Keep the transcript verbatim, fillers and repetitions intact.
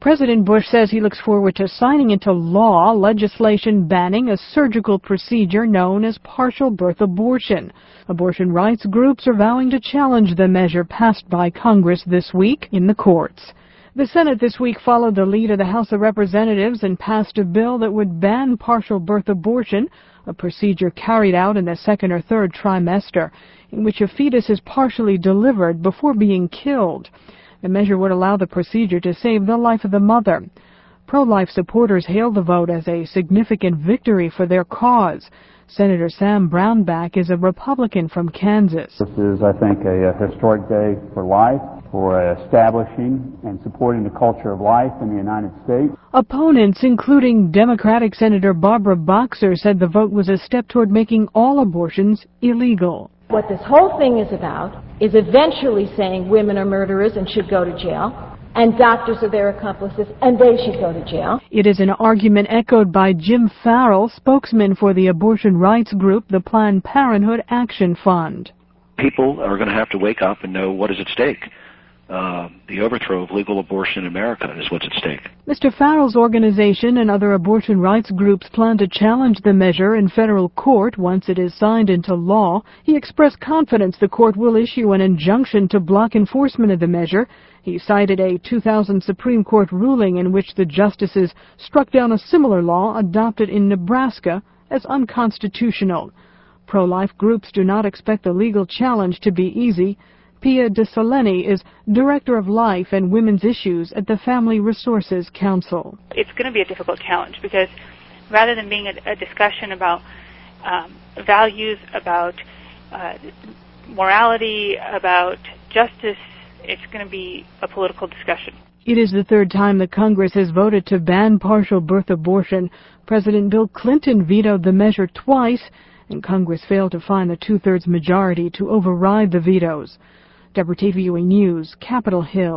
President Bush says he looks forward to signing into law legislation banning a surgical procedure known as partial birth abortion. Abortion rights groups are vowing to challenge the measure passed by Congress this week in the courts. The Senate this week followed the lead of the House of Representatives and passed a bill that would ban partial birth abortion, a procedure carried out in the second or third trimester, in which a fetus is partially delivered before being killed. The measure would allow the procedure to save the life of the mother. Pro-life supporters hailed the vote as a significant victory for their cause. Senator Sam Brownback is a Republican from Kansas. This is, I think, a, a historic day for life, for establishing and supporting the culture of life in the United States. Opponents, including Democratic Senator Barbara Boxer, said the vote was a step toward making all abortions illegal. What this whole thing is about is eventually saying women are murderers and should go to jail, and doctors are their accomplices and they should go to jail. It is an argument echoed by Jim Farrell, spokesman for the abortion rights group, the Planned Parenthood Action Fund. People are going to have to wake up and know what is at stake. Uh, the overthrow of legal abortion in America is what's at stake. Mister Farrell's organization and other abortion rights groups plan to challenge the measure in federal court once it is signed into law. He expressed confidence the court will issue an injunction to block enforcement of the measure. He cited a two thousand Supreme Court ruling in which the justices struck down a similar law adopted in Nebraska as unconstitutional. Pro-life groups do not expect the legal challenge to be easy. Pia DeSoleni is Director of Life and Women's Issues at the Family Resources Council. It's going to be a difficult challenge because rather than being a, a discussion about um, values, about uh, morality, about justice, it's going to be a political discussion. It is the third time that Congress has voted to ban partial birth abortion. President Bill Clinton vetoed the measure twice, and Congress failed to find the two-thirds majority to override the vetoes. W T V U A News, Capitol Hill.